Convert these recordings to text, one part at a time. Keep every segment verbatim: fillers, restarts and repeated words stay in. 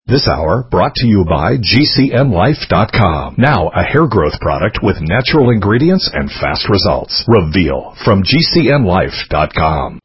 This hour brought to you by G C N Life dot com. Now a hair growth product with natural ingredients and fast results. Reveal from G C N Life dot com.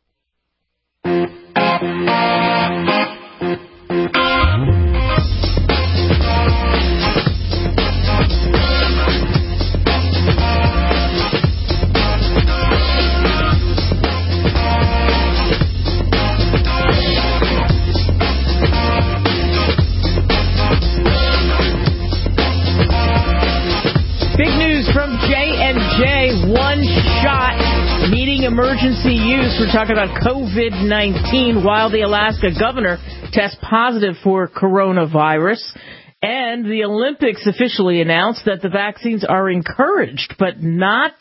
Emergency use. We're talking about COVID nineteen while the Alaska governor tests positive for coronavirus. And the Olympics officially announced that the vaccines are encouraged, but not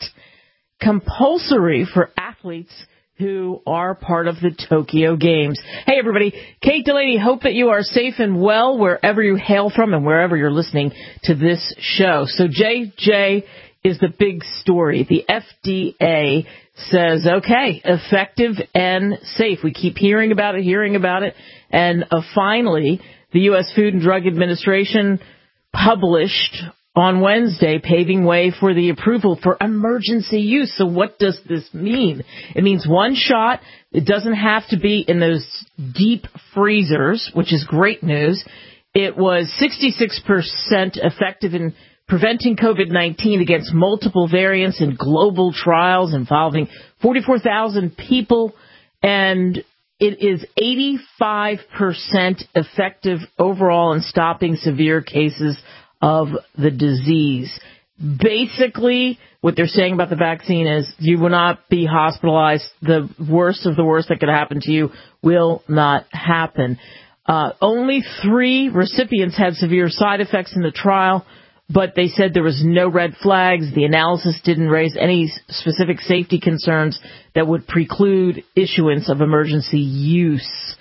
compulsory for athletes who are part of the Tokyo Games. Hey, everybody. Kate Delaney, hope that you are safe and well wherever you hail from and wherever you're listening to this show. So J J is the big story. The F D A says, okay, effective and safe. We keep hearing about it, hearing about it. And uh, finally, the U S Food and Drug Administration published on Wednesday, paving way for the approval for emergency use. So what does this mean? It means one shot. It doesn't have to be in those deep freezers, which is great news. It was sixty-six percent effective in preventing COVID nineteen against multiple variants in global trials involving forty-four thousand people, and it is eighty-five percent effective overall in stopping severe cases of the disease. Basically, what they're saying about the vaccine is you will not be hospitalized. The worst of the worst that could happen to you will not happen. Uh, only three recipients had severe side effects in the trial, but they said there was no red flags. The analysis didn't raise any specific safety concerns that would preclude issuance of emergency use.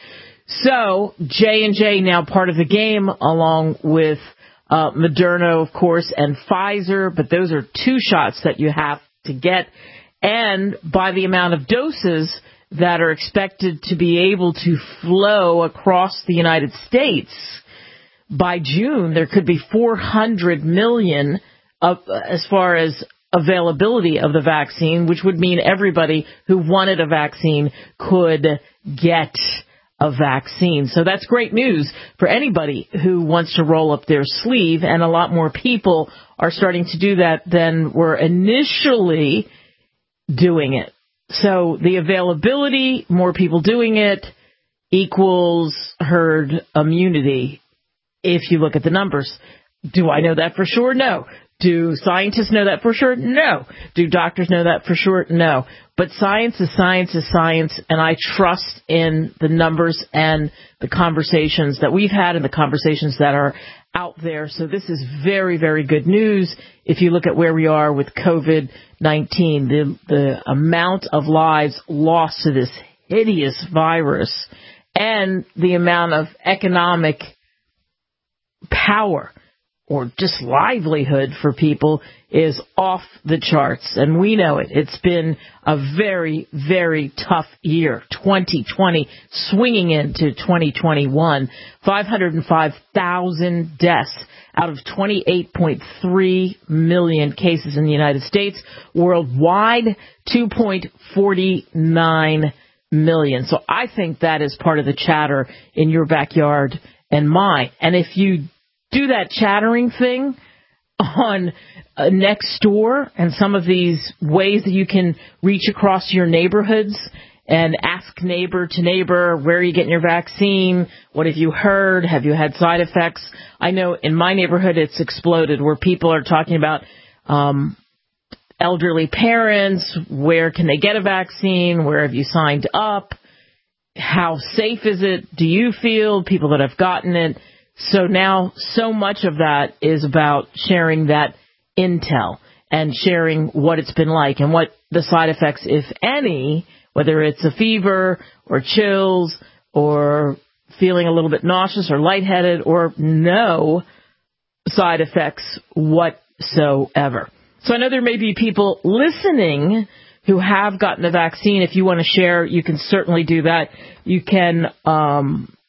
So J and J now part of the game, along with uh, Moderna, of course, and Pfizer, but those are two shots that you have to get. And by the amount of doses that are expected to be able to flow across the United States, by June, there could be four hundred million of, as far as availability of the vaccine, which would mean everybody who wanted a vaccine could get a vaccine. So that's great news for anybody who wants to roll up their sleeve, and a lot more people are starting to do that than were initially doing it. So the availability, more people doing it, equals herd immunity. If you look at the numbers. Do I know that for sure? No. Do scientists know that for sure? No. Do doctors know that for sure? No. But science is science is science, and I trust in the numbers and the conversations that we've had and the conversations that are out there. So this is very, very good news if you look at where we are with COVID nineteen. The, the amount of lives lost to this hideous virus and the amount of economic power or just livelihood for people is off the charts, and we know it. It's been a very, very tough year, twenty twenty, swinging into twenty twenty-one. five hundred five thousand deaths out of twenty-eight point three million cases in the United States. Worldwide, two point four nine million. So I think that is part of the chatter in your backyard and mine. And if you do that chattering thing on uh, Nextdoor and some of these ways that you can reach across your neighborhoods and ask neighbor to neighbor, where are you getting your vaccine? What have you heard? Have you had side effects? I know in my neighborhood it's exploded where people are talking about um, elderly parents. Where can they get a vaccine? Where have you signed up? How safe is it? Do you feel? People that have gotten it. So now so much of that is about sharing that intel and sharing what it's been like and what the side effects, if any, whether it's a fever or chills or feeling a little bit nauseous or lightheaded or no side effects whatsoever. So I know there may be people listening who have gotten the vaccine. If you want to share, you can certainly do that. You can um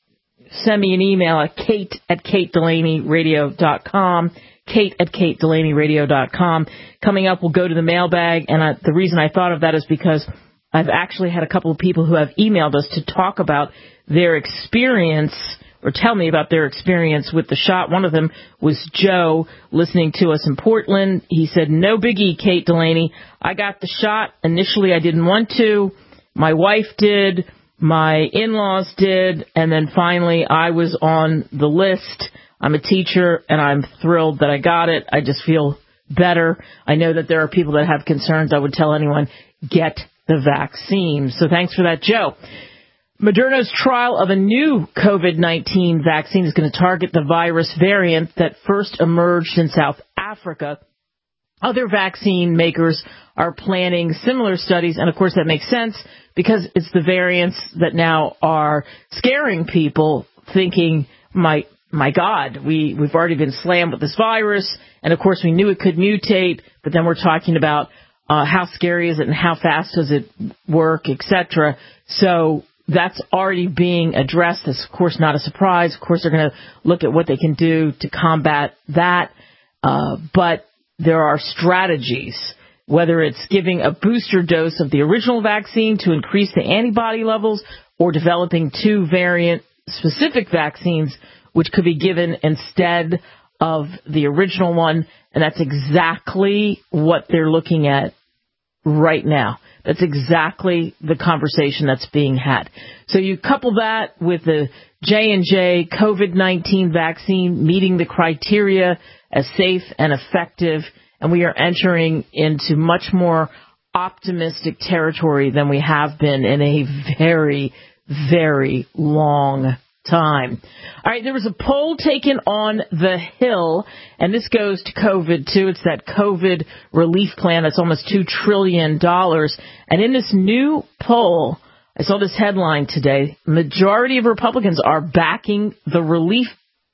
send me an email at kate at kate delaney radio dot com. Kate at kate delaney radio dot com. Coming up, we'll go to the mailbag, and I, the reason I thought of that is because I've actually had a couple of people who have emailed us to talk about their experience or tell me about their experience with the shot. One of them was Joe, listening to us in Portland. He said, no biggie, Kate Delaney. I got the shot. Initially, I didn't want to. My wife did. My in-laws did. And then finally, I was on the list. I'm a teacher, and I'm thrilled that I got it. I just feel better. I know that there are people that have concerns. I would tell anyone, get the vaccine. So thanks for that, Joe. Moderna's trial of a new COVID nineteen vaccine is going to target the virus variant that first emerged in South Africa. Other vaccine makers are planning similar studies, and of course that makes sense because it's the variants that now are scaring people, thinking, my my God, we, we've already been slammed with this virus, and of course we knew it could mutate, but then we're talking about uh, how scary is it and how fast does it work, et cetera. So that's already being addressed. That's, of course, not a surprise. Of course, they're going to look at what they can do to combat that, uh, but there are strategies, whether it's giving a booster dose of the original vaccine to increase the antibody levels or developing two variant-specific vaccines which could be given instead of the original one, and that's exactly what they're looking at right now. That's exactly the conversation that's being had. So you couple that with the J and J COVID nineteen vaccine meeting the criteria as safe and effective, and we are entering into much more optimistic territory than we have been in a very, very long time. All right, there was a poll taken on the Hill, and this goes to COVID, too. It's that COVID relief plan that's almost two trillion dollars. And in this new poll, I saw this headline today, majority of Republicans are backing the relief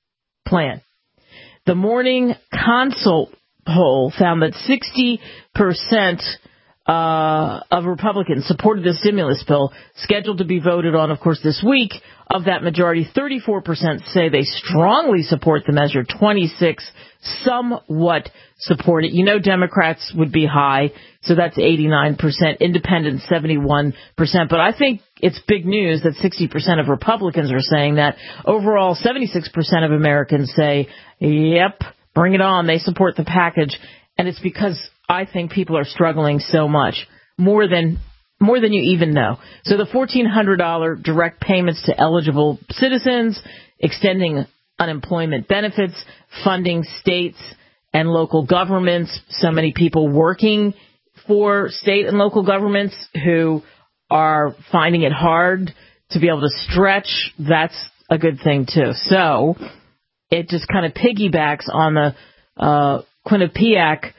plan. The Morning Consult poll found that sixty percent Uh, of Republicans supported the stimulus bill scheduled to be voted on, of course, this week. Of that majority, thirty-four percent say they strongly support the measure. twenty-six somewhat support it. You know Democrats would be high, so that's eighty-nine percent. Independents, seventy-one percent. But I think it's big news that sixty percent of Republicans are saying that. Overall, seventy-six percent of Americans say, yep, bring it on. They support the package. And it's because I think people are struggling so much, more than more than you even know. So the fourteen hundred dollars direct payments to eligible citizens, extending unemployment benefits, funding states and local governments, so many people working for state and local governments who are finding it hard to be able to stretch, that's a good thing, too. So it just kind of piggybacks on the uh, Quinnipiac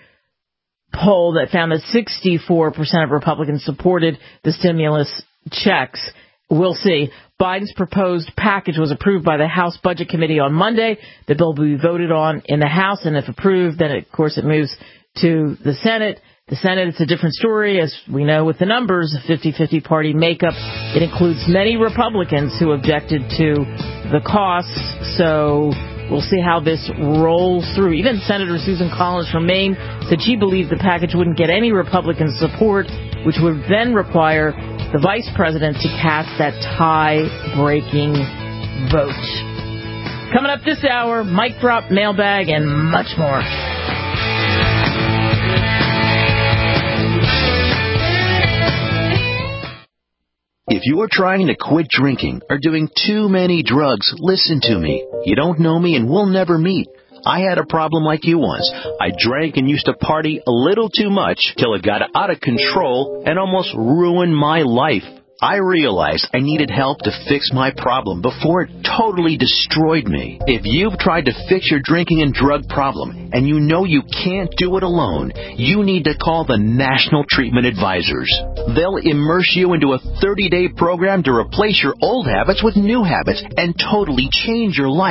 poll that found that sixty-four percent of Republicans supported the stimulus checks. We'll see. Biden's proposed package was approved by the House Budget Committee on Monday. The bill will be voted on in the House, and if approved, then, of course, it moves to the Senate. The Senate, it's a different story, as we know with the numbers, a fifty-fifty party makeup. It includes many Republicans who objected to the costs, so we'll see how this rolls through. Even Senator Susan Collins from Maine said she believed the package wouldn't get any Republican support, which would then require the vice president to cast that tie-breaking vote. Coming up this hour, mic drop, mailbag, and much more. If you are trying to quit drinking or doing too many drugs, listen to me. You don't know me and we'll never meet. I had a problem like you once. I drank and used to party a little too much till it got out of control and almost ruined my life. I realized I needed help to fix my problem before it totally destroyed me. If you've tried to fix your drinking and drug problem and you know you can't do it alone, you need to call the National Treatment Advisors. They'll immerse you into a thirty-day program to replace your old habits with new habits and totally change your life.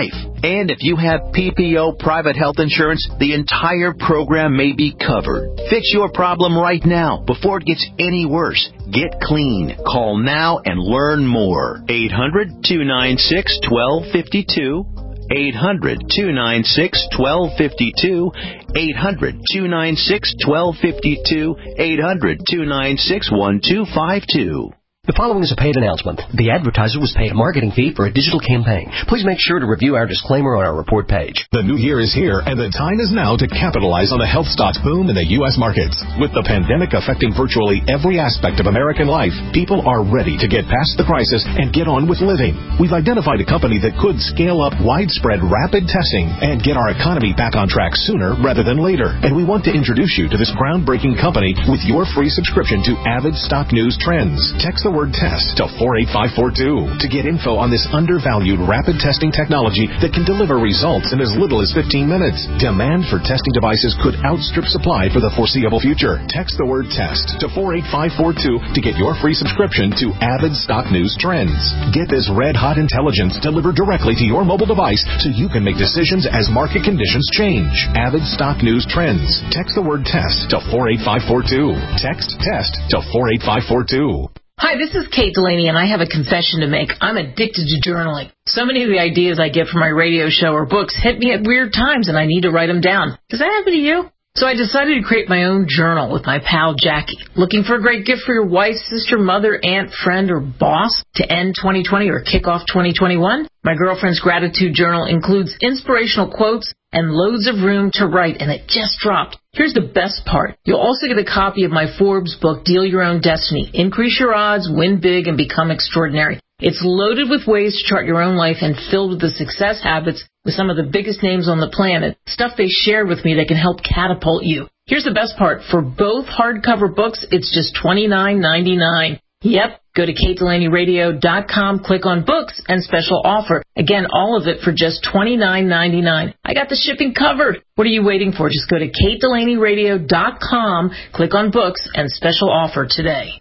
And if you have P P O private health insurance, the entire program may be covered. Fix your problem right now before it gets any worse. Get clean. Call now and learn more. eight hundred, two nine six, one two five two. eight hundred, two nine six, one two five two. eight hundred, two nine six, one two five two. eight hundred, two nine six, one two five two. The following is a paid announcement. The advertiser was paid a marketing fee for a digital campaign. Please make sure to review our disclaimer on our report page. The new year is here, and the time is now to capitalize on the health stocks boom in the U S markets. With the pandemic affecting virtually every aspect of American life, people are ready to get past the crisis and get on with living. We've identified a company that could scale up widespread rapid testing and get our economy back on track sooner rather than later. And we want to introduce you to this groundbreaking company with your free subscription to Avid Stock News Trends. Text the word test to four eight five four two to get info on this undervalued rapid testing technology that can deliver results in as little as fifteen minutes. Demand for testing devices could outstrip supply for the foreseeable future. Text the word test to four eight five four two to get your free subscription to Avid Stock News Trends. Get this red-hot intelligence delivered directly to your mobile device so you can make decisions as market conditions change. Avid Stock News Trends. Text the word test to four eight five four two. Text test to four eight five four two. Hi, this is Kate Delaney, and I have a confession to make. I'm addicted to journaling. So many of the ideas I get from my radio show or books hit me at weird times, and I need to write them down. Does that happen to you? So I decided to create my own journal with my pal Jackie. Looking for a great gift for your wife, sister, mother, aunt, friend, or boss to end twenty twenty or kick off twenty twenty-one? My girlfriend's gratitude journal includes inspirational quotes and loads of room to write, and it just dropped. Here's the best part. You'll also get a copy of my Forbes book, Deal Your Own Destiny. Increase your odds, win big, and become extraordinary. It's loaded with ways to chart your own life and filled with the success habits with some of the biggest names on the planet, stuff they shared with me that can help catapult you. Here's the best part. For both hardcover books, it's just twenty-nine ninety-nine. Yep, go to kate delaney radio dot com, click on books, and special offer. Again, all of it for just twenty-nine ninety-nine. I got the shipping covered. What are you waiting for? Just go to kate delaney radio dot com, click on books, and special offer today.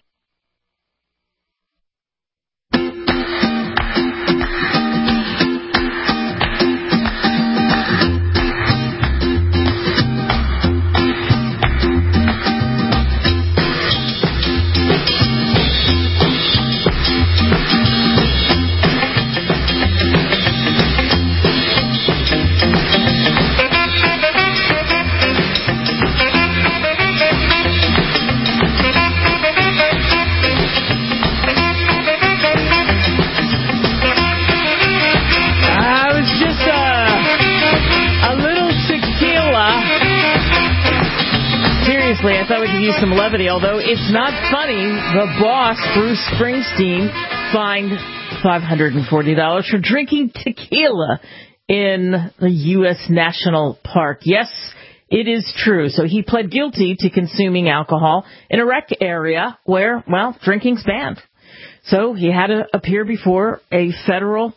I thought we could use some levity, although it's not funny. The boss, Bruce Springsteen, fined five hundred forty dollars for drinking tequila in the U S National Park. Yes, it is true. So he pled guilty to consuming alcohol in a rec area where, well, drinking's banned. So he had to appear before a federal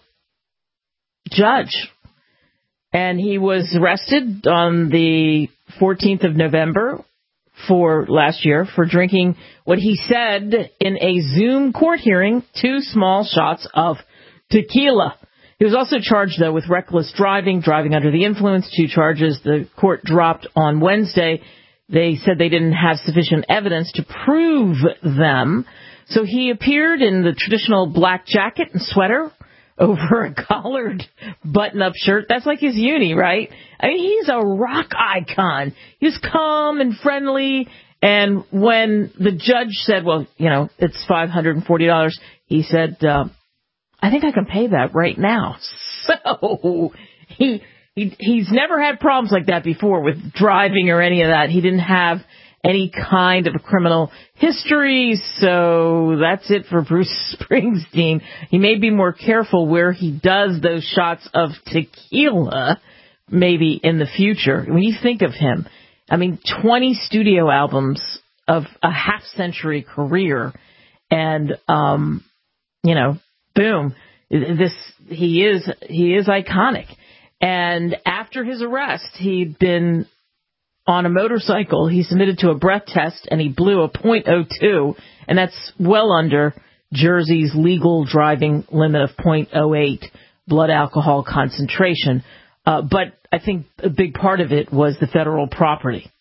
judge. And he was arrested on the fourteenth of November for last year for drinking what he said in a Zoom court hearing, two small shots of tequila. He was also charged, though, with reckless driving, driving under the influence, two charges the court dropped on Wednesday. They said they didn't have sufficient evidence to prove them. So he appeared in the traditional black jacket and sweater over a collared button-up shirt. That's like his uni, right? I mean, he's a rock icon. He's calm and friendly. And when the judge said, well, you know, it's five hundred forty dollars, he said, uh, I think I can pay that right now. So he, he he's never had problems like that before with driving or any of that. He didn't have any kind of a criminal history, so that's it for Bruce Springsteen. He may be more careful where he does those shots of tequila, maybe in the future. When you think of him, I mean, twenty studio albums of a half-century career, and, um, you know, boom, this, he is, he is iconic. And after his arrest, he'd been on a motorcycle. He submitted to a breath test, and he blew a point oh two, and that's well under Jersey's legal driving limit of point oh eight blood alcohol concentration. Uh, but I think a big part of it was the federal property.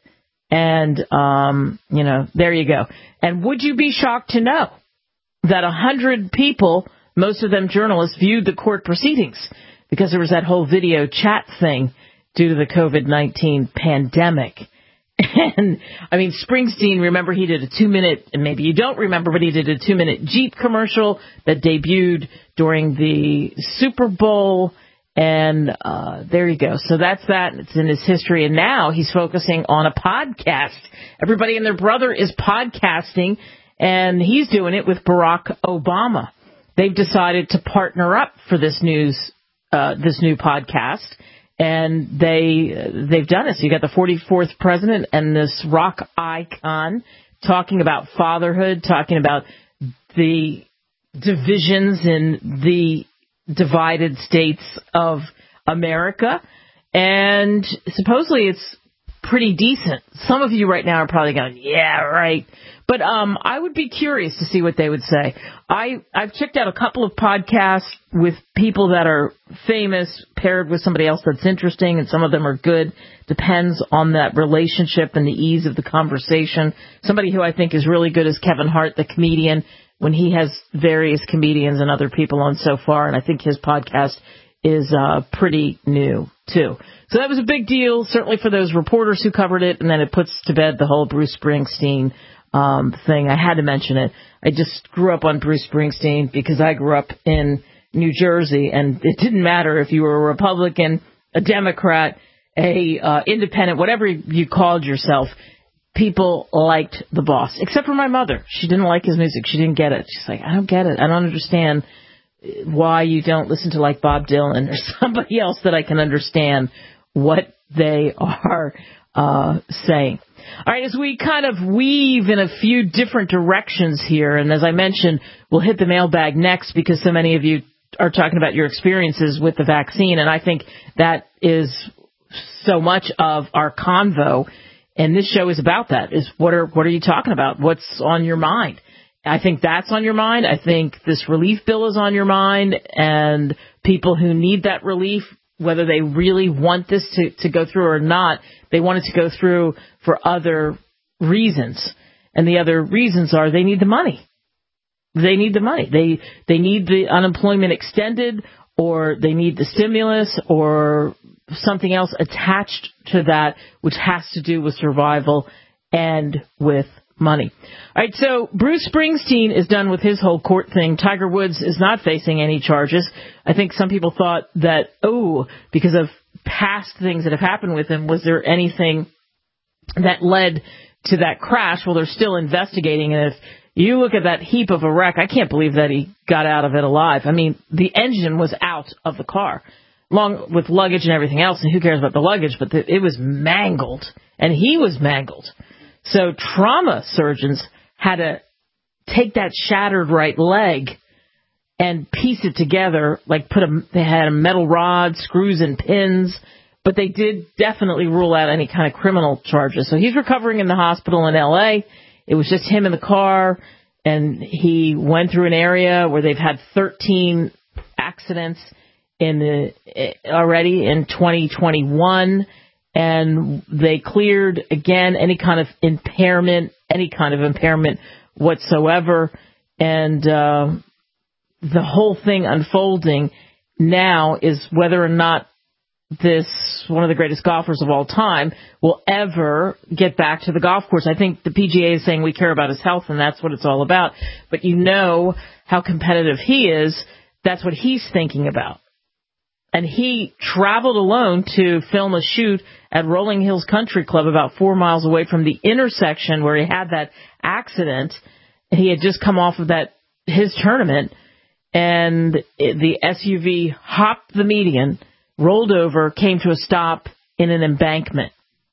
And, um, you know, there you go. And would you be shocked to know that a hundred people, most of them journalists, viewed the court proceedings because there was that whole video chat thing due to the COVID nineteen pandemic. And, I mean, Springsteen, remember, he did a two-minute, and maybe you don't remember, but he did a two-minute Jeep commercial that debuted during the Super Bowl. And uh there you go. So that's that. It's in his history. And now he's focusing on a podcast. Everybody and their brother is podcasting, and he's doing it with Barack Obama. They've decided to partner up for this news, uh, this new podcast, and they they've done it. So you got the forty-fourth president and this rock icon talking about fatherhood, talking about the divisions in the divided states of America, and supposedly it's pretty decent. Some of you right now are probably going, yeah, right. But um, I would be curious to see what they would say. I, I've checked out a couple of podcasts with people that are famous paired with somebody else that's interesting, and some of them are good. Depends on that relationship and the ease of the conversation. Somebody who I think is really good is Kevin Hart, the comedian, when he has various comedians and other people on so far, and I think his podcast is uh, pretty new, too. So that was a big deal, certainly for those reporters who covered it, and then it puts to bed the whole Bruce Springsteen um, thing. I had to mention it. I just grew up on Bruce Springsteen because I grew up in New Jersey, and it didn't matter if you were a Republican, a Democrat, a uh, independent, whatever you called yourself. People liked the boss, except for my mother. She didn't like his music. She didn't get it. She's like, I don't get it. I don't understand why you don't listen to like Bob Dylan or somebody else that I can understand what they are uh, saying. All right, as we kind of weave in a few different directions here, and as I mentioned, we'll hit the mailbag next because so many of you are talking about your experiences with the vaccine, and I think that is so much of our convo. And this show is about that, is what are what are you talking about? What's on your mind? I think that's on your mind. I think this relief bill is on your mind. And people who need that relief, whether they really want this to, to go through or not, they want it to go through for other reasons. And the other reasons are they need the money. They need the money. They they need the unemployment extended, or they need the stimulus, or something else attached to that, which has to do with survival and with money. All right, so Bruce Springsteen is done with his whole court thing. Tiger Woods is not facing any charges. I think some people thought that, oh, because of past things that have happened with him, was there anything that led to that crash? Well, they're still investigating, and if you look at that heap of a wreck, I can't believe that he got out of it alive. I mean, the engine was out of the car, along with luggage and everything else, and who cares about the luggage, but the, it was mangled, and he was mangled. So trauma surgeons had to take that shattered right leg and piece it together, like put a, they had a metal rod, screws and pins, but they did definitely rule out any kind of criminal charges. So he's recovering in the hospital in L A. It was just him in the car, and he went through an area where they've had thirteen accidents in the already in twenty twenty-one, and they cleared again any kind of impairment, any kind of impairment whatsoever, and uh, the whole thing unfolding now is whether or not this, one of the greatest golfers of all time, will ever get back to the golf course. I think the P G A is saying we care about his health, and that's what it's all about. But you know how competitive he is. That's what he's thinking about. And he traveled alone to film a shoot at Rolling Hills Country Club about four miles away from the intersection where he had that accident. He had just come off of that his tournament, and it, the S U V hopped the median, rolled over, came to a stop in an embankment.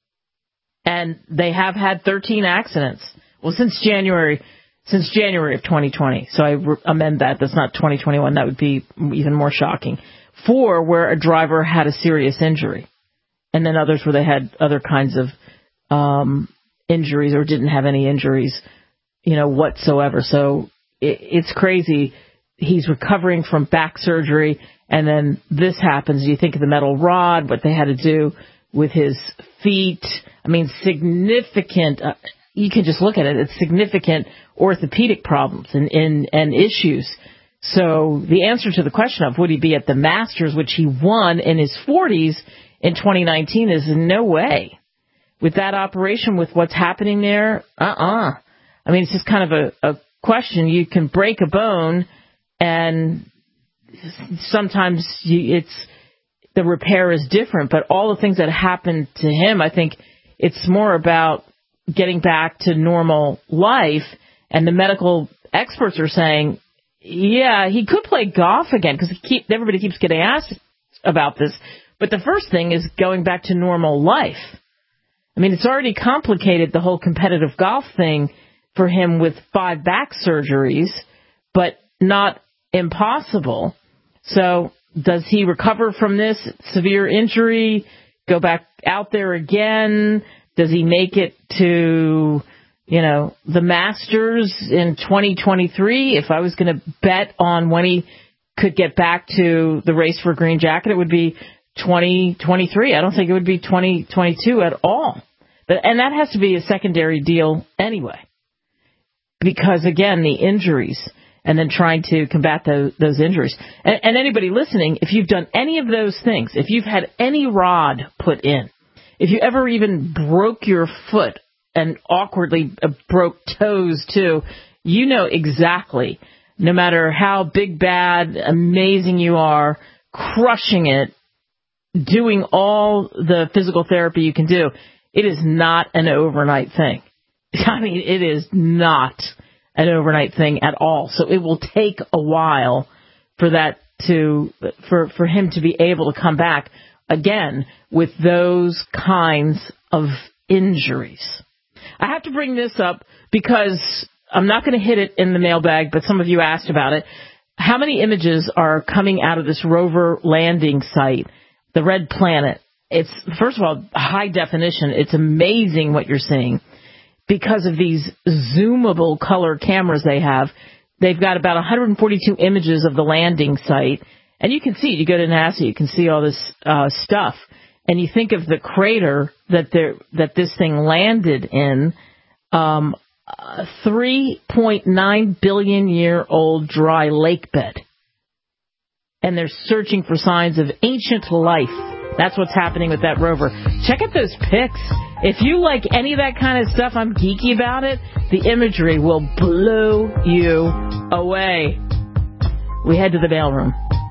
And they have had thirteen accidents. Well, since January, since January of twenty twenty. So I re- amend that. That's not twenty twenty-one. That would be even more shocking. Four where a driver had a serious injury. And then others where they had other kinds of um, injuries or didn't have any injuries, you know, whatsoever. So it, it's crazy he's recovering from back surgery, and then this happens. You think of the metal rod, what they had to do with his feet. I mean, significant, uh, you can just look at it, it's significant orthopedic problems and, and, and issues. So the answer to the question of would he be at the Masters, which he won in his forties in twenty nineteen, is no way. With that operation, with what's happening there, uh-uh. I mean, it's just kind of a, a question. You can break a bone, and sometimes you, it's the repair is different. But all the things that happened to him, I think it's more about getting back to normal life. And the medical experts are saying, yeah, he could play golf again, because keep, everybody keeps getting asked about this. But the first thing is going back to normal life. I mean, it's already complicated, the whole competitive golf thing for him with five back surgeries, but not impossible. So does he recover from this severe injury, go back out there again? Does he make it to, you know, the Masters in twenty twenty-three? If I was going to bet on when he could get back to the race for a green jacket, it would be twenty twenty-three. I don't think it would be twenty twenty-two at all. But, and that has to be a secondary deal anyway. Because, again, the injuries, and then trying to combat those, those injuries. And, and anybody listening, if you've done any of those things, if you've had any rod put in, if you ever even broke your foot and awkwardly uh, broke toes too, you know exactly, no matter how big, bad, amazing you are, crushing it, doing all the physical therapy you can do, it is not an overnight thing. I mean, it is not an overnight thing at all. So it will take a while for that to, for, for him to be able to come back again with those kinds of injuries. I have to bring this up because I'm not going to hit it in the mailbag, but some of you asked about it. How many images are coming out of this rover landing site, the Red Planet? It's, first of all, high definition. It's amazing what you're seeing because of these zoomable color cameras they have. They've got about one hundred forty-two images of the landing site, and you can see it. You go to NASA, you can see all this uh, stuff. And you think of the crater that there, that this thing landed in, um, a three point nine billion year old dry lake bed. And they're searching for signs of ancient life. That's what's happening with that rover. Check out those pics. If you like any of that kind of stuff, I'm geeky about it, the imagery will blow you away. We head to the mailroom.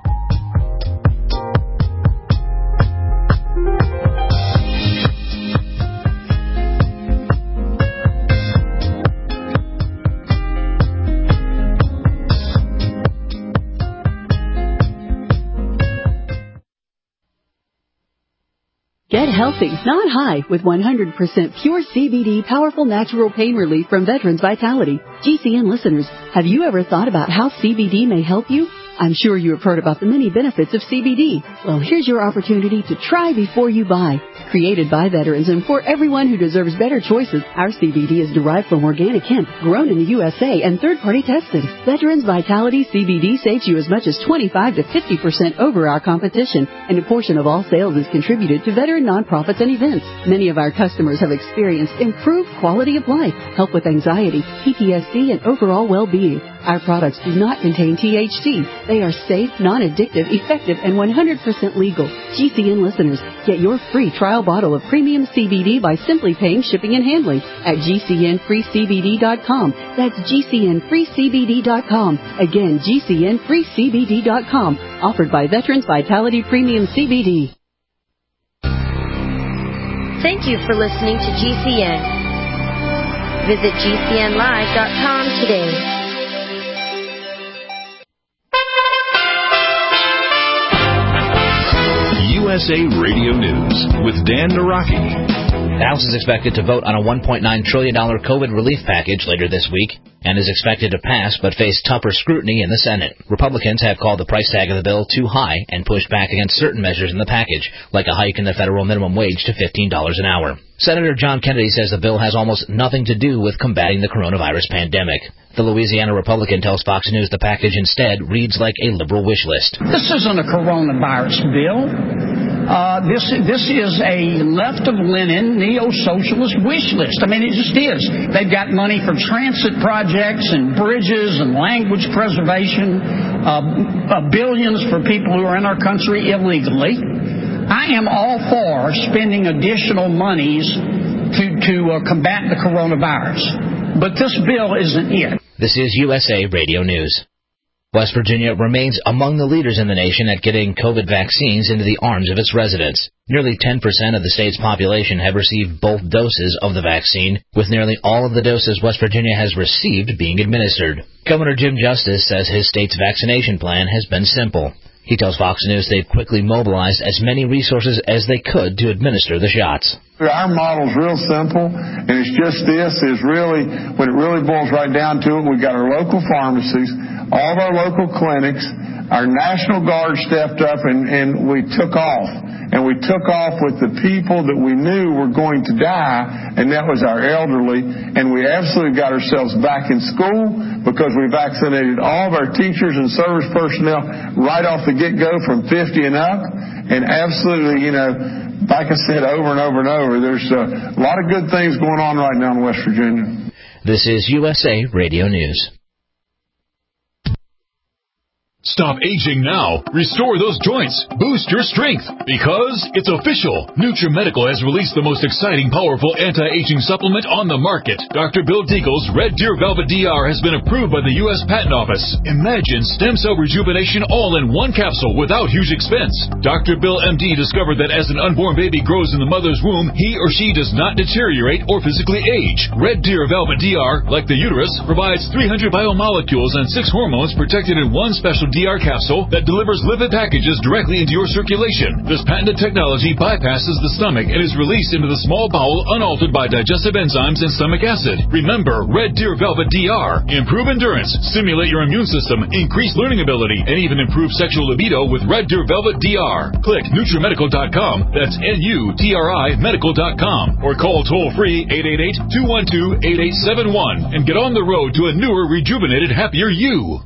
Get healthy, not high, with one hundred percent pure C B D powerful natural pain relief from Veterans Vitality. G C N listeners, have you ever thought about how C B D may help you? I'm sure you have heard about the many benefits of C B D. Well, here's your opportunity to try before you buy. Created by veterans and for everyone who deserves better choices, our C B D is derived from organic hemp, grown in the U S A and third-party tested. Veterans Vitality C B D saves you as much as twenty-five to fifty percent over our competition, and a portion of all sales is contributed to veteran nonprofits and events. Many of our customers have experienced improved quality of life, help with anxiety, P T S D, and overall well-being. Our products do not contain T H C. They are safe, non-addictive, effective, and one hundred percent legal. G C N listeners, get your free trial bottle of premium C B D by simply paying shipping and handling at G C N free C B D dot com. That's G C N free C B D dot com. Again, G C N free C B D dot com. Offered by Veterans Vitality Premium C B D. Thank you for listening to G C N. Visit G C N live dot com today. U S A Radio News with Dan Naraki. The House is expected to vote on a one point nine trillion dollars COVID relief package later this week and is expected to pass but face tougher scrutiny in the Senate. Republicans have called the price tag of the bill too high and pushed back against certain measures in the package, like a hike in the federal minimum wage to fifteen dollars an hour. Senator John Kennedy says the bill has almost nothing to do with combating the coronavirus pandemic. The Louisiana Republican tells Fox News the package instead reads like a liberal wish list. This isn't a coronavirus bill. Uh, this this is a left-of-Lenin neo-socialist wish list. I mean, it just is. They've got money for transit projects and bridges and language preservation, uh, uh, billions for people who are in our country illegally. I am all for spending additional monies to, to uh, combat the coronavirus. But this bill isn't it. This is U S A Radio News. West Virginia remains among the leaders in the nation at getting COVID vaccines into the arms of its residents. Nearly ten percent of the state's population have received both doses of the vaccine, with nearly all of the doses West Virginia has received being administered. Governor Jim Justice says his state's vaccination plan has been simple. He tells Fox News they've quickly mobilized as many resources as they could to administer the shots. Our model's real simple, and it's just this, is really, when it really boils right down to it, we've got our local pharmacies, all of our local clinics, our National Guard stepped up, and, and we took off. And we took off with the people that we knew were going to die, and that was our elderly. And we absolutely got ourselves back in school because we vaccinated all of our teachers and service personnel right off the get-go from fifty and up. And absolutely, you know, like I said over and over and over, there's a lot of good things going on right now in West Virginia. This is U S A Radio News. Stop aging now. Restore those joints. Boost your strength. Because it's official. NutriMedical has released the most exciting, powerful anti-aging supplement on the market. Doctor Bill Deagle's Red Deer Velvet D R has been approved by the U S Patent Office. Imagine stem cell rejuvenation all in one capsule without huge expense. Doctor Bill M D discovered that as an unborn baby grows in the mother's womb, he or she does not deteriorate or physically age. Red Deer Velvet D R, like the uterus, provides three hundred biomolecules and six hormones protected in one special D R capsule that delivers lipid packages directly into your circulation. This patented technology bypasses the stomach and is released into the small bowel unaltered by digestive enzymes and stomach acid. Remember, Red Deer Velvet D R. Improve endurance, stimulate your immune system, increase learning ability, and even improve sexual libido with Red Deer Velvet D R. Click NutriMedical dot com, that's N U T R I medical dot com, or call toll-free eight eight eight, two one two, eight eight seven one and get on the road to a newer, rejuvenated, happier you.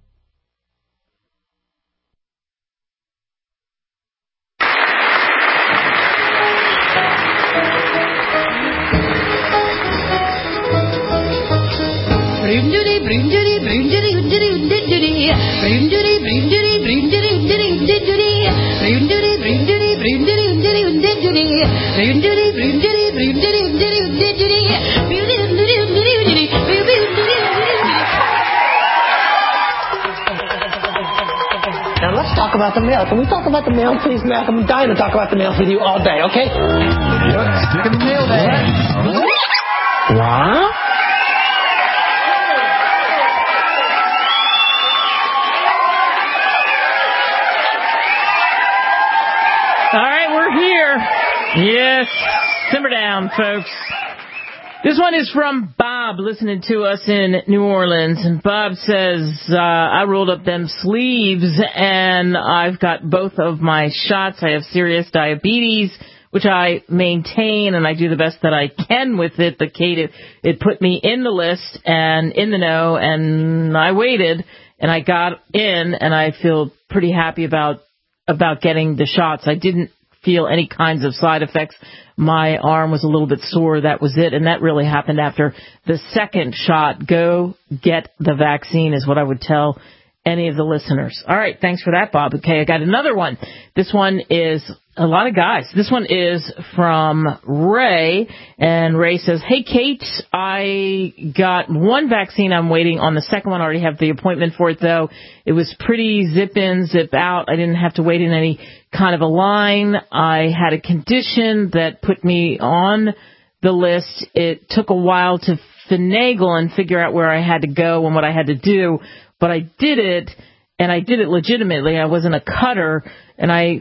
Now let's talk about the mail. Can we talk about the mail, please, Malcolm? I'm dying to talk about the mail with you all day, okay? Yeah, stick in the mail day. What? All right, we're here. Yes, simmer down, folks. This one is from Bob, listening to us in New Orleans. And Bob says, uh, I rolled up them sleeves, and I've got both of my shots. I have serious diabetes, which I maintain, and I do the best that I can with it. But Kate, it, it put me in the list and in the know, and I waited, and I got in, and I feel pretty happy about about getting the shots. I didn't feel any kinds of side effects. My arm was a little bit sore. That was it. And that really happened after the second shot. Go get the vaccine is what I would tell any of the listeners. All right. Thanks for that, Bob. Okay. I got another one. This one is a lot of guys. This one is from Ray. And Ray says, hey, Kate, I got one vaccine. I'm waiting on the second one. I already have the appointment for it, though. It was pretty zip in, zip out. I didn't have to wait in any kind of a line. I had a condition that put me on the list. It took a while to finagle and figure out where I had to go and what I had to do, but I did it, and I did it legitimately. I wasn't a cutter, and I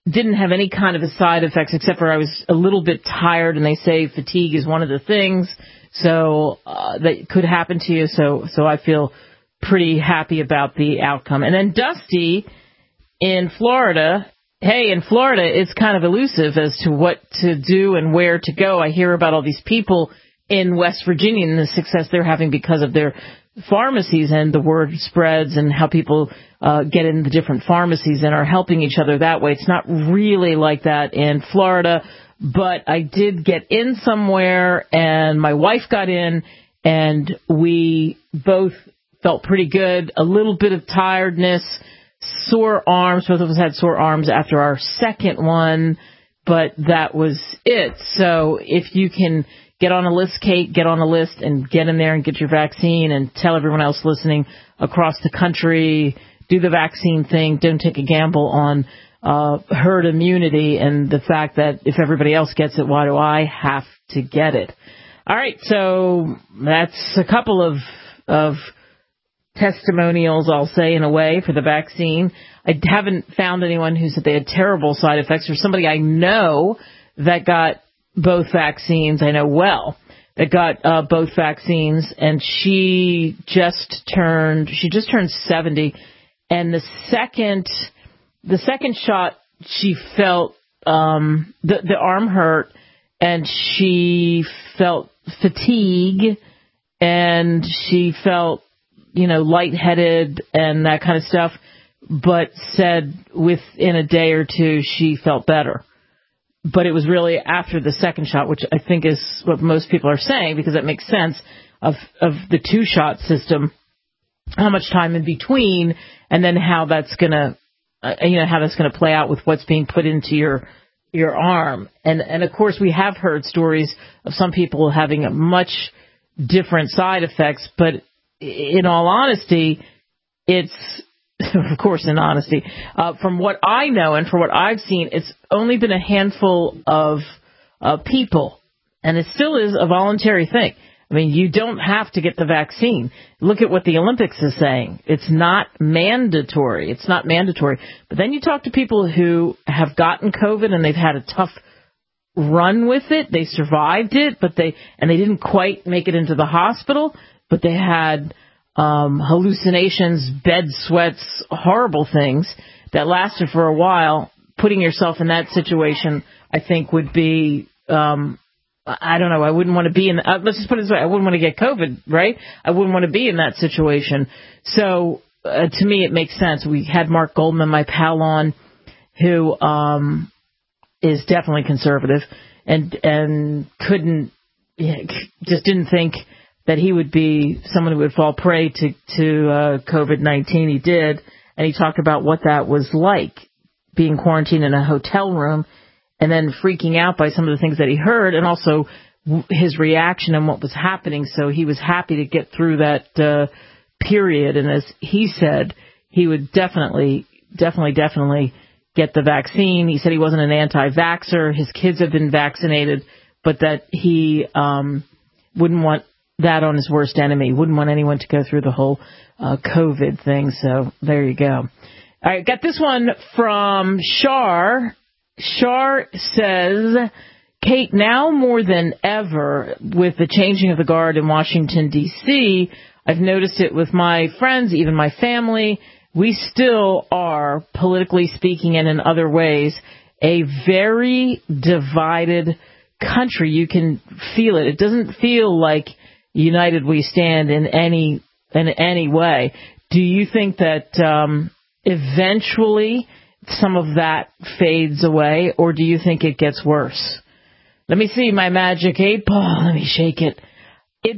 didn't have any kind of a side effects except for I was a little bit tired, and they say fatigue is one of the things so uh, that could happen to you. So, so I feel pretty happy about the outcome. And then Dusty in Florida. Hey, in Florida, it's kind of elusive as to what to do and where to go. I hear about all these people in West Virginia and the success they're having because of their pharmacies, and the word spreads and how people uh, get in the different pharmacies and are helping each other that way. It's not really like that in Florida, but I did get in somewhere, and my wife got in, and we both felt pretty good. A little bit of tiredness, sore arms. Both of us had sore arms after our second one, but that was it. So if you can get on a list, Kate, get on a list and get in there and get your vaccine, and tell everyone else listening across the country, do the vaccine thing. Don't take a gamble on uh, herd immunity and the fact that if everybody else gets it, why do I have to get it? All right, so that's a couple of of testimonials, I'll say, in a way, for the vaccine. I haven't found anyone who said they had terrible side effects, or somebody I know that got both vaccines, I know well, that got uh, both vaccines, and she just turned, she just turned seventy, and the second, the second shot, she felt, um, the, the arm hurt, and she felt fatigue, and she felt, you know, lightheaded and that kind of stuff, but said within a day or two she felt better. But it was really after the second shot, which I think is what most people are saying, because that makes sense of of the two-shot system, how much time in between, and then how that's gonna, uh, you know, how that's gonna play out with what's being put into your your arm. And and of course we have heard stories of some people having a much different side effects, but in all honesty, it's, of course, in honesty, uh, from what I know and from what I've seen, it's only been a handful of uh, people, and it still is a voluntary thing. I mean, you don't have to get the vaccine. Look at what the Olympics is saying. It's not mandatory. It's not mandatory. But then you talk to people who have gotten COVID and they've had a tough run with it. They survived it, but they and they didn't quite make it into the hospital, but they had um, hallucinations, bed sweats, horrible things that lasted for a while. Putting yourself in that situation, I think, would be, um, I don't know, I wouldn't want to be in, uh, let's just put it this way, I wouldn't want to get COVID, right? I wouldn't want to be in that situation. So, uh, to me, it makes sense. We had Mark Goldman, my pal, on, who um, is definitely conservative and and couldn't, just didn't think that he would be someone who would fall prey to, to uh, COVID nineteen. He did, and he talked about what that was like, being quarantined in a hotel room and then freaking out by some of the things that he heard, and also his reaction and what was happening. So he was happy to get through that uh, period, and as he said, he would definitely, definitely, definitely get the vaccine. He said he wasn't an anti-vaxxer. His kids have been vaccinated, but that he um, wouldn't want that on his worst enemy. Wouldn't want anyone to go through the whole uh, COVID thing. So there you go. All right, got this one from Shar. Shar says, Kate, now more than ever, with the changing of the guard in Washington, D C, I've noticed it with my friends, even my family. We still are, politically speaking and in other ways, a very divided country. You can feel it. It doesn't feel like united we stand in any in any way. Do you think that um, eventually some of that fades away, or do you think it gets worse? Let me see my magic eight ball. Let me shake it. It.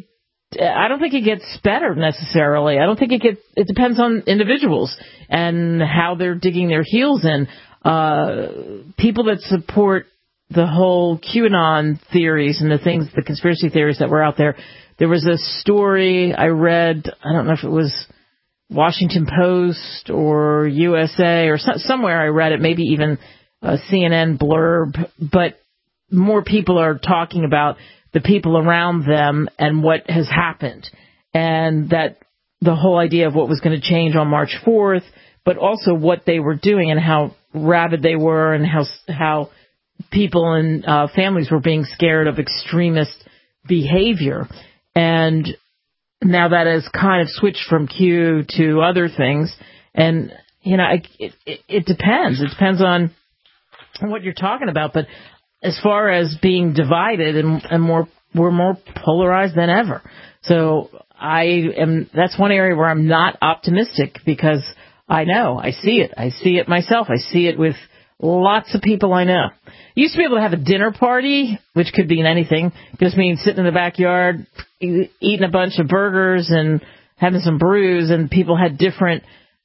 I don't think it gets better necessarily. I don't think it gets. It depends on individuals and how they're digging their heels in. Uh, people that support the whole QAnon theories and the things, the conspiracy theories that were out there. There was a story I read, I don't know if it was Washington Post or U S A or so, somewhere I read it, maybe even a C N N blurb, but more people are talking about the people around them and what has happened, and that the whole idea of what was going to change on March fourth, but also what they were doing and how rabid they were and how how people and uh, families were being scared of extremist behavior. And now that has kind of switched from Q to other things. And, you know, it, it, it depends. It depends on what you're talking about. But as far as being divided and, and more, we're more polarized than ever. So I am, that's one area where I'm not optimistic because I know, I see it. I see it myself. I see it with lots of people I know. You used to be able to have a dinner party, which could mean anything. Just means sitting in the backyard, eating a bunch of burgers and having some brews, and people had different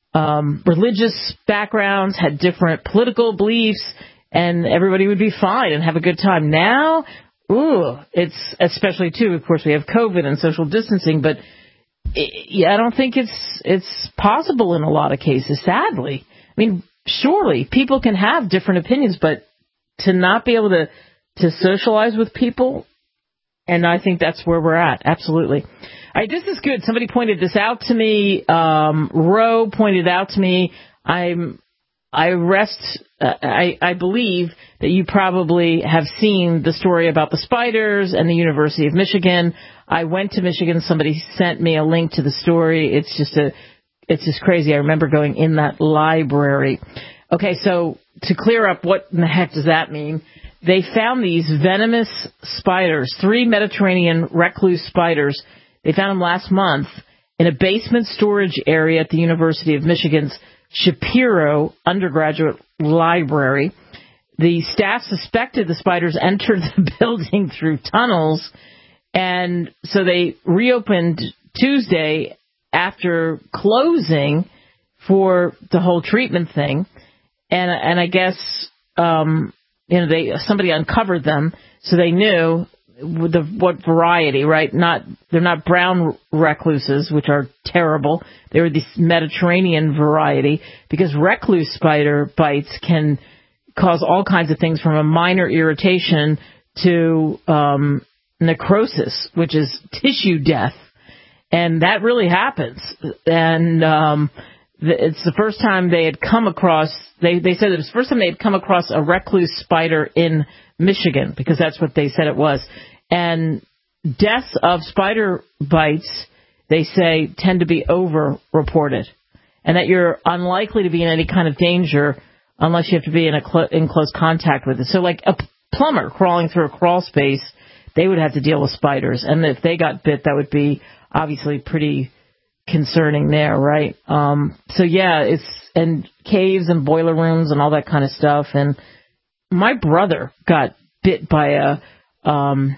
um, religious backgrounds, had different political beliefs, and everybody would be fine and have a good time. Now, ooh, it's especially, too, of course, we have COVID and social distancing, but it, yeah, I don't think it's it's possible in a lot of cases, sadly. I mean, surely people can have different opinions, but to not be able to, to socialize with people, and I think that's where we're at, absolutely. All right, this is good. Somebody pointed this out to me. Um, Roe pointed out to me. I'm, I rest, uh, I, I believe that you probably have seen the story about the spiders and the University of Michigan. I went to Michigan. Somebody sent me a link to the story. It's just a, it's just crazy. I remember going in that library. Okay, so to clear up, what in the heck does that mean? They found these venomous spiders, three Mediterranean recluse spiders. They found them last month in a basement storage area at the University of Michigan's Shapiro undergraduate library. The staff suspected the spiders entered the building through tunnels, and so they reopened Tuesday after closing for the whole treatment thing. And and I guess um, you know they somebody uncovered them, so they knew the what variety, right? Not they're not brown recluses, which are terrible. They were this Mediterranean variety, because recluse spider bites can cause all kinds of things, from a minor irritation to um, necrosis, which is tissue death, and that really happens. And um, it's the first time they had come across, they, they said it was the first time they had come across a recluse spider in Michigan, because that's what they said it was. And deaths of spider bites, they say, tend to be over-reported, and that you're unlikely to be in any kind of danger unless you have to be in a cl- in close contact with it. So like a plumber crawling through a crawl space, they would have to deal with spiders. And if they got bit, that would be obviously pretty concerning there, right? Um, so yeah, it's, and caves and boiler rooms and all that kind of stuff. And my brother got bit by a, um,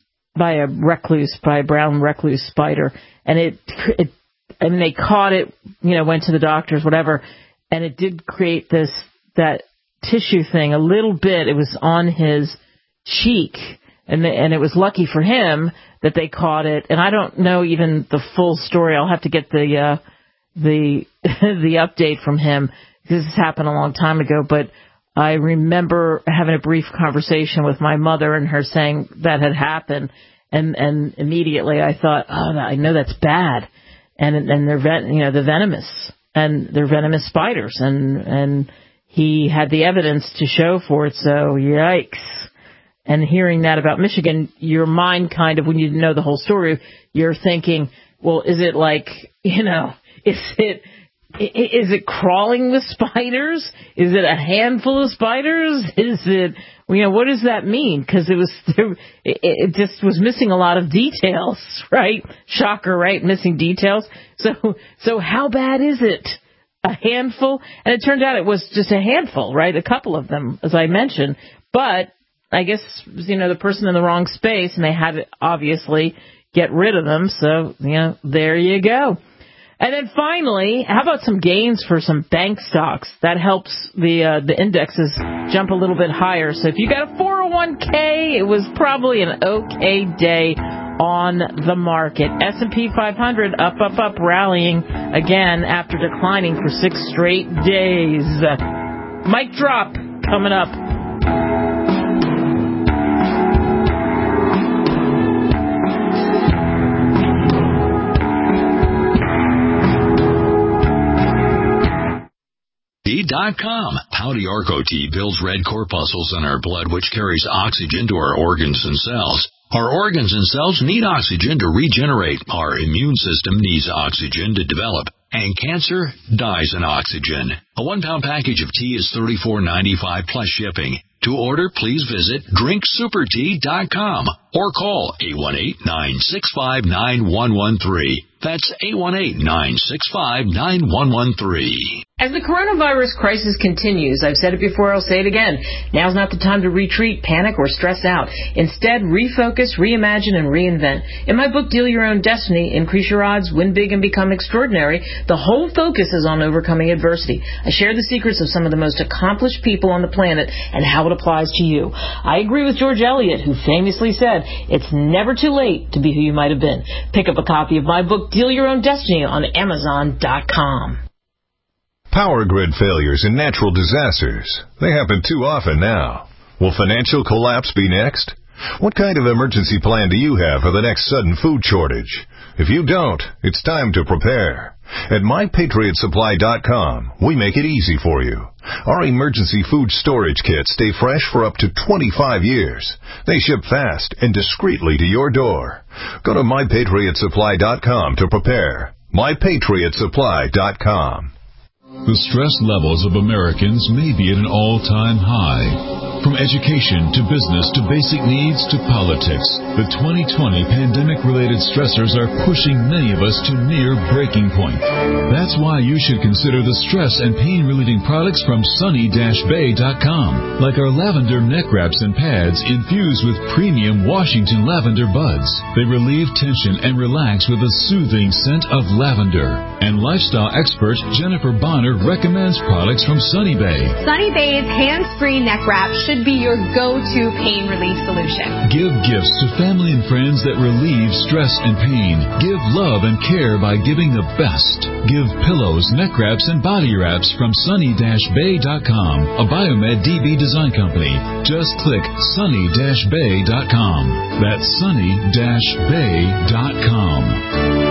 by a recluse, by a brown recluse spider. And it, it, I mean, they caught it, you know, went to the doctors, whatever. And it did create this, that tissue thing a little bit. It was on his cheek. And the, and it was lucky for him that they caught it. And I don't know even the full story. I'll have to get the uh, the the update from him, because this happened a long time ago. But I remember having a brief conversation with my mother and her saying that had happened. And and immediately I thought, oh, I know that's bad. And and they're ven- you know the venomous, and they're venomous spiders. And and he had the evidence to show for it. So yikes. And hearing that about Michigan, your mind kind of, when you know the whole story, you're thinking, well, is it like, you know, is it is it crawling with spiders? Is it a handful of spiders? Is it, you know, what does that mean? Because it was, it, it just was missing a lot of details, right? Shocker, right? Missing details. So, so how bad is it? A handful? And it turned out it was just a handful, right? A couple of them, as I mentioned. But I guess, you know, the person in the wrong space, and they had to obviously get rid of them. So, you know, there you go. And then finally, how about some gains for some bank stocks? That helps the uh, the indexes jump a little bit higher. So if you got a four oh one k, it was probably an okay day on the market. S and P five hundred up, up, up, rallying again after declining for six straight days. Mic drop coming up. dot com. Pouty Arco Tea builds red corpuscles in our blood, which carries oxygen to our organs and cells. Our organs and cells need oxygen to regenerate. Our immune system needs oxygen to develop. And cancer dies in oxygen. A one-pound package of tea is thirty-four ninety-five plus shipping. To order, please visit drink super tea dot com or call eight one eight, nine six five, nine one one three. That's eight one eight, nine six five, nine one one three. As the coronavirus crisis continues, I've said it before, I'll say it again, now's not the time to retreat, panic, or stress out. Instead, refocus, reimagine, and reinvent. In my book, Deal Your Own Destiny, Increase Your Odds, Win Big, and Become Extraordinary, the whole focus is on overcoming adversity. I share the secrets of some of the most accomplished people on the planet and how it applies to you. I agree with George Eliot, who famously said, it's never too late to be who you might have been. Pick up a copy of my book, Deal Your Own Destiny, on Amazon dot com. Power grid failures and natural disasters. They happen too often now. Will financial collapse be next? What kind of emergency plan do you have for the next sudden food shortage? If you don't, it's time to prepare. At my patriot supply dot com, we make it easy for you. Our emergency food storage kits stay fresh for up to twenty-five years. They ship fast and discreetly to your door. Go to my patriot supply dot com to prepare. my patriot supply dot com. The stress levels of Americans may be at an all-time high. From education to business to basic needs to politics, the twenty twenty pandemic-related stressors are pushing many of us to near breaking point. That's why you should consider the stress and pain-relieving products from sunny dash bay dot com, like our lavender neck wraps and pads infused with premium Washington lavender buds. They relieve tension and relax with a soothing scent of lavender. And lifestyle expert Jennifer Bonner recommends products from Sunny Bay. Sunny Bay's hands-free neck wrap should be your go-to pain relief solution. Give gifts to family and friends that relieve stress and pain. Give love and care by giving the best. Give pillows, neck wraps, and body wraps from sunny dash bay dot com, a Biomed D B design company. Just click sunny dash bay dot com. That's sunny dash bay dot com.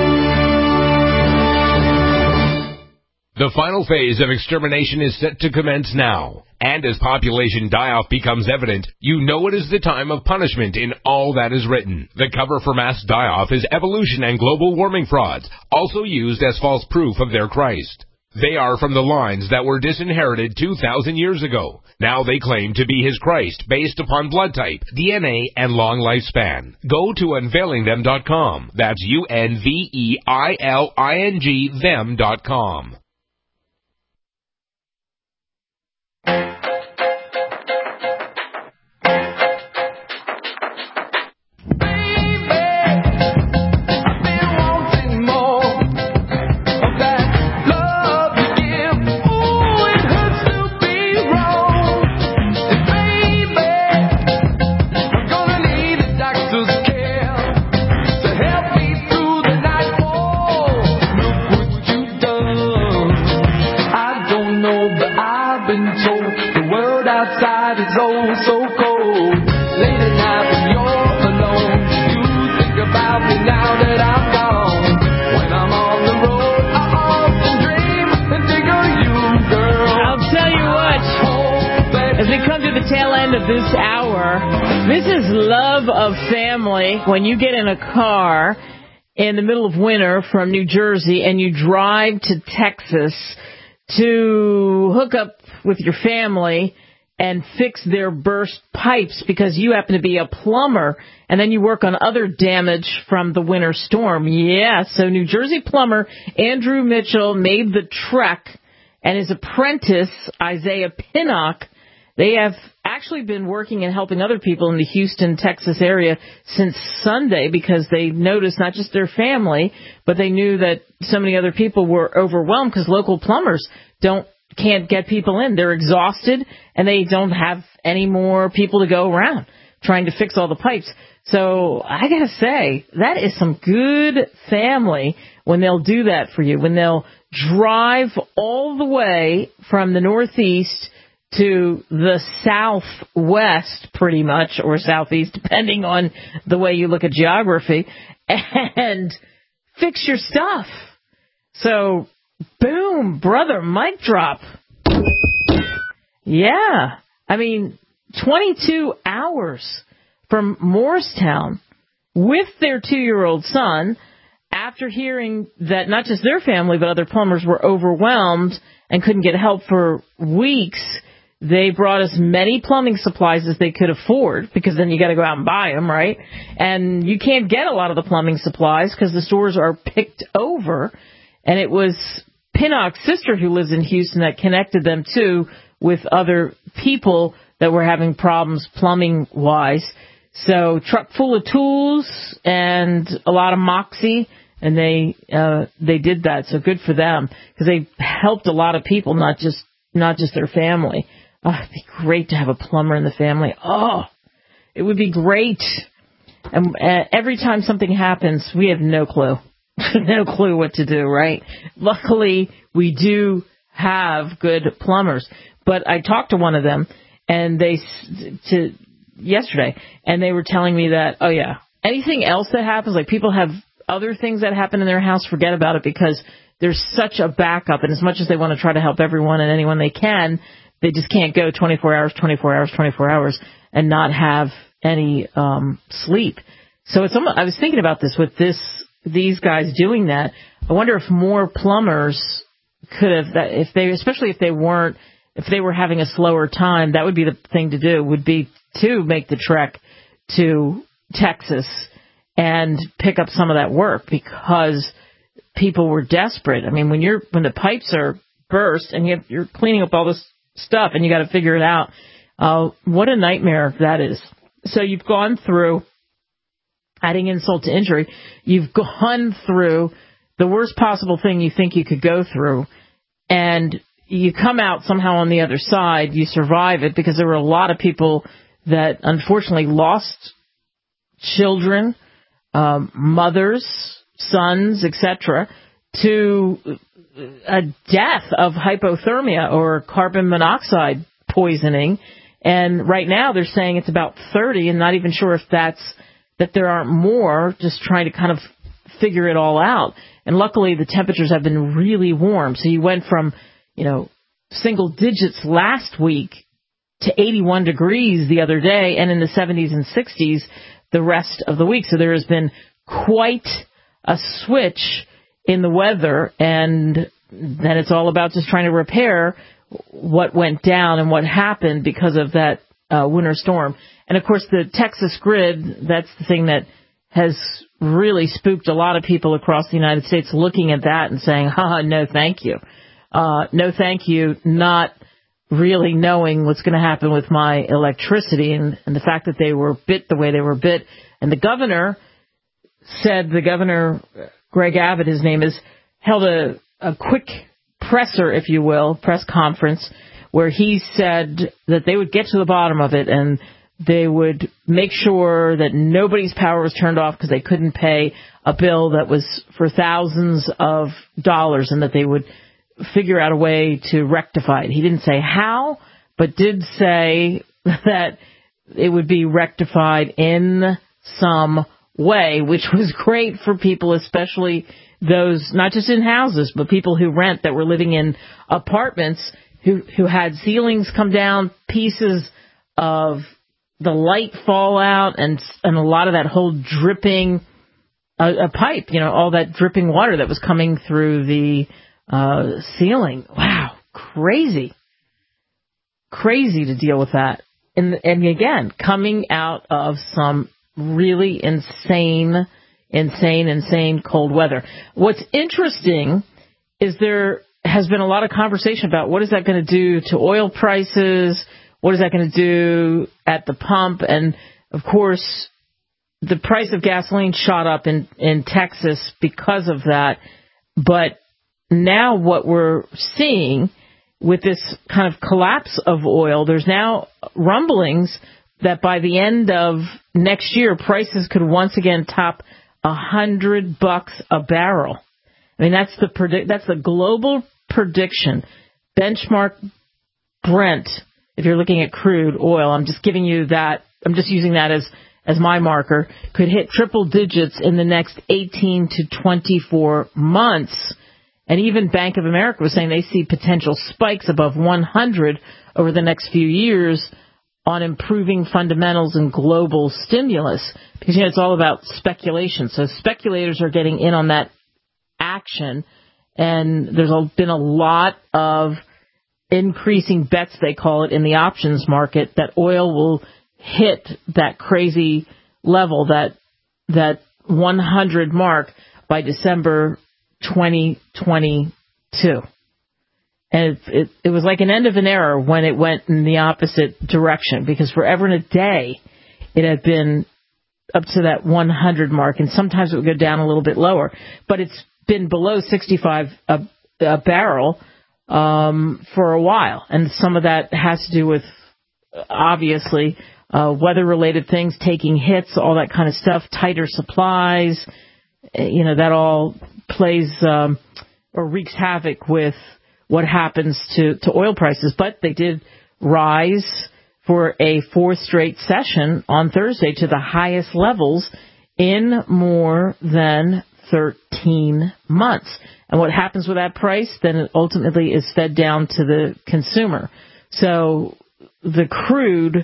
The final phase of extermination is set to commence now. And as population die-off becomes evident, you know it is the time of punishment in all that is written. The cover for mass die-off is evolution and global warming frauds, also used as false proof of their Christ. They are from the lines that were disinherited two thousand years ago. Now they claim to be his Christ based upon blood type, D N A, and long lifespan. Go to unveiling them dot com. That's U N V E I L I N G them dot com. Tail end of this hour. This is love of family. When you get in a car in the middle of winter from New Jersey and you drive to Texas to hook up with your family and fix their burst pipes because you happen to be a plumber, and then you work on other damage from the winter storm. Yeah, so New Jersey plumber Andrew Mitchell made the trek, and his apprentice Isaiah Pinnock, they have actually been working and helping other people in the Houston, Texas area since Sunday because they noticed not just their family, but they knew that so many other people were overwhelmed because local plumbers don't can't get people in. They're exhausted, and they don't have any more people to go around trying to fix all the pipes. So I got to say, that is some good family when they'll do that for you, when they'll drive all the way from the Northeast to the southwest, pretty much, or southeast, depending on the way you look at geography, and fix your stuff. So, boom, brother, mic drop. Yeah. I mean, twenty-two hours from Morristown with their two-year-old son after hearing that not just their family but other plumbers were overwhelmed and couldn't get help for weeks. They brought as many plumbing supplies as they could afford, because then you got to go out and buy them, right? And you can't get a lot of the plumbing supplies because the stores are picked over. And it was Pinnock's sister, who lives in Houston, that connected them, too, with other people that were having problems plumbing-wise. So truck full of tools and a lot of moxie, and they uh, they did that. So good for them, because they helped a lot of people, not just not just their family. Oh, it'd be great to have a plumber in the family. Oh, it would be great. And uh, every time something happens, we have no clue. no clue what to do, right? Luckily, we do have good plumbers. But I talked to one of them, and they to yesterday, and they were telling me that, oh, yeah, anything else that happens, like people have other things that happen in their house, forget about it, because there's such a backup. And as much as they want to try to help everyone and anyone they can, they just can't go twenty-four hours, twenty-four hours, twenty-four hours and not have any um, sleep. So it's almost, I was thinking about this with this these guys doing that. I wonder if more plumbers could have, if they, especially if they weren't, if they were having a slower time, that would be the thing to do, would be to make the trek to Texas and pick up some of that work, because people were desperate. I mean, when you're when the pipes are burst and you have, you're cleaning up all this stuff and you got to figure it out, uh, what a nightmare that is. So you've gone through, adding insult to injury, you've gone through the worst possible thing you think you could go through, and you come out somehow on the other side. You survive it, because there were a lot of people that unfortunately lost children, um, mothers, sons, et cetera, to a death of hypothermia or carbon monoxide poisoning. And right now they're saying it's about thirty, and not even sure if that's that there aren't more, just trying to kind of figure it all out. And luckily the temperatures have been really warm. So you went from, you know, single digits last week to eighty-one degrees the other day, and in the seventies and sixties the rest of the week. So there has been quite a switch in the weather, and then it's all about just trying to repair what went down and what happened because of that uh, winter storm. And, of course, the Texas grid, that's the thing that has really spooked a lot of people across the United States, looking at that and saying, haha, no thank you. Uh, no thank you, not really knowing what's going to happen with my electricity, and, and the fact that they were bit the way they were bit. And the governor said, the governor, Greg Abbott, his name is, held a, a quick presser, if you will, press conference, where he said that they would get to the bottom of it, and they would make sure that nobody's power was turned off because they couldn't pay a bill that was for thousands of dollars, and that they would figure out a way to rectify it. He didn't say how, but did say that it would be rectified in some way, which was great for people, especially those, not just in houses, but people who rent, that were living in apartments, who, who had ceilings come down, pieces of the light fall out, and and a lot of that whole dripping, uh, a pipe, you know, all that dripping water that was coming through the uh, ceiling. Wow, crazy. Crazy to deal with that. And, and again, coming out of some really insane, insane, insane cold weather. What's interesting is there has been a lot of conversation about what is that going to do to oil prices, what is that going to do at the pump, and, of course, the price of gasoline shot up in, in Texas because of that. But now what we're seeing with this kind of collapse of oil, there's now rumblings that by the end of next year, prices could once again top a hundred bucks a barrel. I mean, that's the predict. That's the global prediction. Benchmark Brent, if you're looking at crude oil, I'm just giving you that. I'm just using that as as my marker. Could hit triple digits in the next eighteen to twenty-four months. And even Bank of America was saying they see potential spikes above one hundred over the next few years on improving fundamentals and global stimulus. Because, you know, it's all about speculation. So speculators are getting in on that action. And there's been a lot of increasing bets, they call it, in the options market that oil will hit that crazy level, that that one hundred mark by December twenty twenty-two. And it, it, it was like an end of an era when it went in the opposite direction, because forever and a day it had been up to that one hundred mark, and sometimes it would go down a little bit lower. But it's been below sixty-five a, a barrel um, for a while, and some of that has to do with, obviously, uh, weather-related things, taking hits, all that kind of stuff, tighter supplies. You know, that all plays um, or wreaks havoc with what happens to, to oil prices. But they did rise for a fourth straight session on Thursday to the highest levels in more than thirteen months. And what happens with that price, then it ultimately is fed down to the consumer. So the crude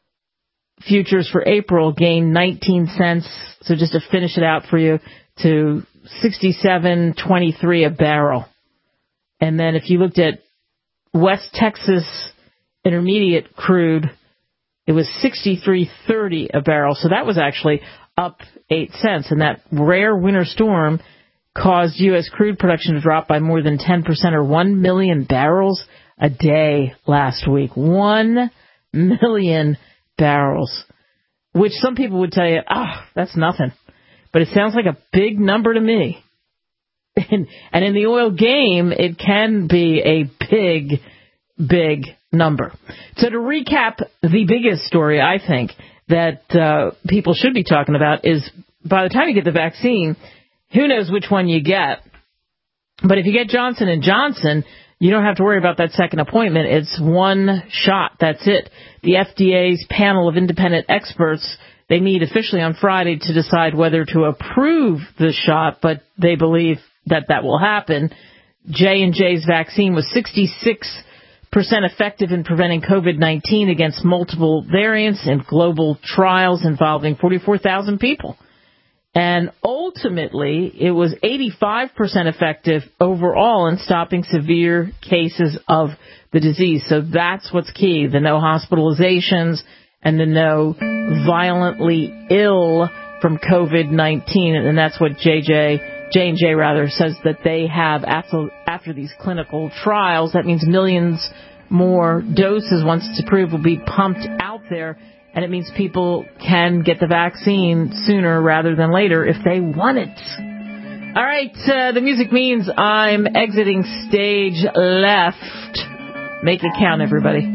futures for April gained nineteen cents. So just to finish it out for you, to sixty-seven twenty-three a barrel. And then if you looked at West Texas Intermediate crude, it was sixty-three thirty a barrel. So that was actually up eight cents. And that rare winter storm caused U S crude production to drop by more than ten percent, or one million barrels a day last week. one million barrels, which some people would tell you, ah, oh, that's nothing. But it sounds like a big number to me. And, and in the oil game, it can be a big, big number. So to recap, the biggest story, I think, that uh, people should be talking about is by the time you get the vaccine, who knows which one you get. But if you get Johnson and Johnson, you don't have to worry about that second appointment. It's one shot. That's it. The F D A's panel of independent experts, they meet officially on Friday to decide whether to approve the shot, but they believe that that will happen. J and J's vaccine was sixty-six percent effective in preventing COVID nineteen against multiple variants in global trials involving forty-four thousand people. And ultimately, it was eighty-five percent effective overall in stopping severe cases of the disease. So that's what's key, the no hospitalizations and the no violently ill from COVID nineteen. And that's what J J, J and J rather, says that they have after, after these clinical trials. That means millions more doses, once it's approved, will be pumped out there. And it means people can get the vaccine sooner rather than later if they want it. All right, uh, the music means I'm exiting stage left. Make it count, everybody.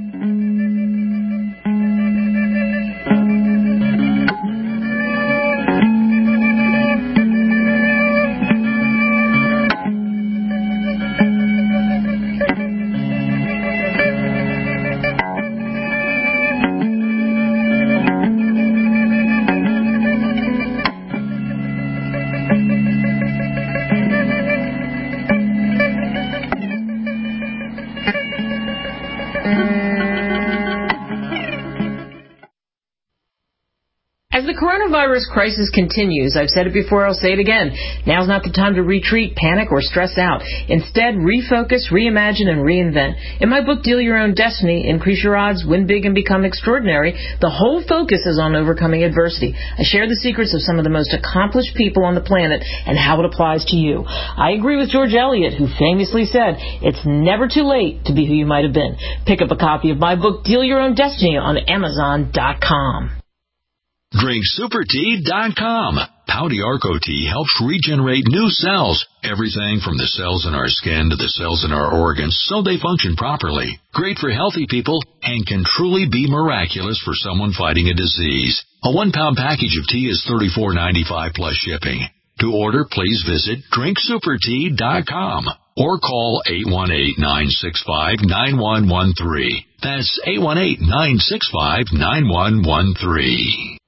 Coronavirus crisis continues. I've said it before, I'll say it again. Now's not the time to retreat, panic, or stress out. Instead, refocus, reimagine, and reinvent. In my book, Deal Your Own Destiny, Increase Your Odds, Win Big, and Become Extraordinary, the whole focus is on overcoming adversity. I share the secrets of some of the most accomplished people on the planet and how it applies to you. I agree with George Eliot, who famously said, it's never too late to be who you might have been. Pick up a copy of my book, Deal Your Own Destiny, on Amazon dot com. Drink Super Tea dot com. Pau d'Arco tea helps regenerate new cells. Everything from the cells in our skin to the cells in our organs, so they function properly. Great for healthy people and can truly be miraculous for someone fighting a disease. A one-pound package of tea is thirty-four ninety-five plus shipping. To order, please visit Drink Super Tea dot com or call eight one eight, nine six five, nine one one three. That's eight one eight, nine six five, nine one one three.